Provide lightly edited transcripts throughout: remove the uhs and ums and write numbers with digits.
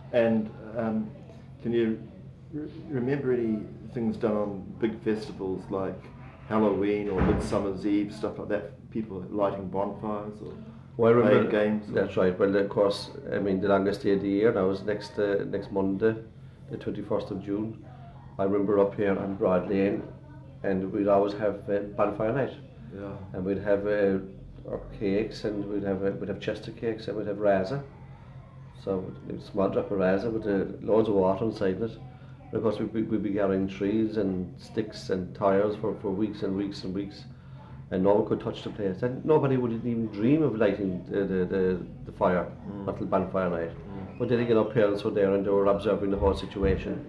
And can you remember any things done on big festivals like Halloween or Midsummer's Eve, stuff like that? People lighting bonfires or Well, I playing remember games? that's right. Well, of course, I mean the longest day of the year now is next Monday, the 21st of June. I remember up here on Broad Lane, and we'd always have bonfire night, Yeah. and we'd have our cakes, and we'd have Chester cakes, and we'd have rasa. So a small drop of rasa with loads of water inside it. And of course, we'd be gathering trees and sticks and tires for weeks and weeks and weeks, and no one could touch the place. And nobody would even dream of lighting the fire until bonfire night. But then again, our parents were there and they were observing the whole situation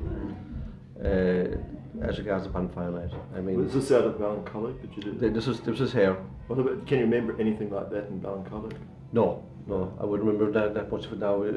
as regards to bonfire night. I mean, Was this out of Ballincollig? Did you do? this is here. What about, can you remember anything like that in Ballincollig? No, no, I wouldn't remember that much of it now.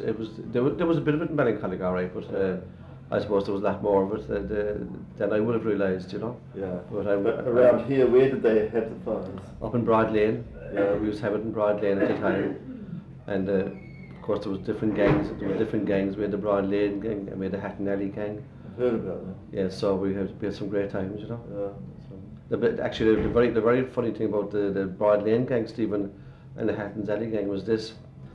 There was a bit of it in Ballincollig, all right, but I suppose there was a lot more of it than I would have realised, you know. Yeah. But Around here, where did they have the fires? up in Broad Lane, Yeah. we used to have it in Broad Lane at the time, and of course there was different gangs. There were different gangs. We had the Broad Lane gang and we had the Hatton Alley gang. I've heard about that. Yeah, so we had some great times, you know. Yeah. Actually, the very funny thing about the Broad Lane gang, Stephen, and the Hatton's Alley gang was this,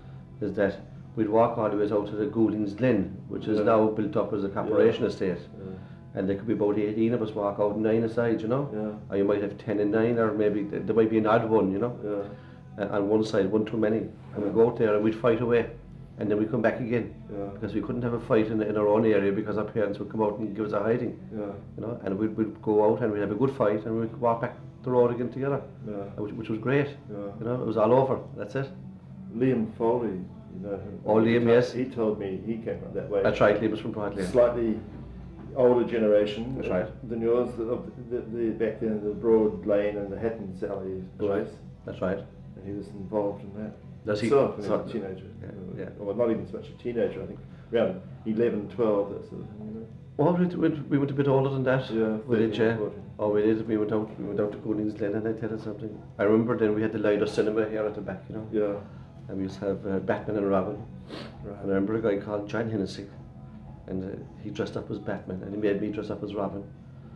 is that we'd walk all the way out to the Goulding's Glen, which is Yeah. now built up as a corporation estate. Yeah. And there could be about 18 of us walk out, 9 aside, you know. Yeah. Or you might have 10 and 9, or maybe there might be an odd one, you know. Yeah. On one side, one too many. And we'd go out there and we'd fight away. And then we'd come back again. Yeah. Because we couldn't have a fight in our own area because our parents would come out and give us a hiding. Yeah. You know, and we'd go out and we'd have a good fight and we'd walk back the road again together. Yeah. Which was great. Yeah. You know, it was all over. That's it. Liam Foley, you know him. Oh, Liam, yes. He told me he came up that way. That's right, Liam was from Broad Lane. Slightly older generation. That's right. Than yours. The back then, the Broad Lane and the Hatton Alley boys. That's right. And he was involved in that. Does he? Himself when he So- was a teenager. Yeah. Well, not even so much a teenager, I think. Around 11, 12, that sort of thing, you know. Well, we went a bit older than that. Yeah, We did, 13, yeah. 14. Oh, we did. We went out to Goulding's Glen, and I tell you something. I remember then we had the Lido Cinema here at the back, you know. Yeah. And we used to have Batman and Robin. Right. And I remember a guy called John Hennessy, and he dressed up as Batman, and he made me dress up as Robin.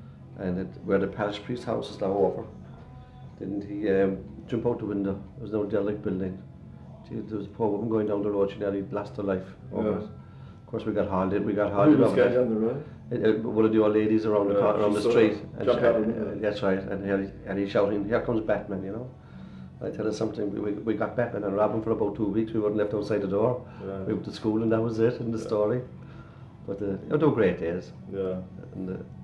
And where the parish priest's house is now over, didn't he jump out the window? There was no derelict building. There was a poor woman going down the road. She nearly lost her life over Yeah. it. Of course, we got hauled in. Who was over going that. down the road? One of the old ladies around Yeah, around she the saw street, him and jump out of the window. that's right. And he's shouting, "Here comes Batman!" You know. I tell you something. We got Batman and Robin for about 2 weeks. We weren't left outside the door. Yeah. We went to school, and that was it in the story. But they were great days. Yeah. And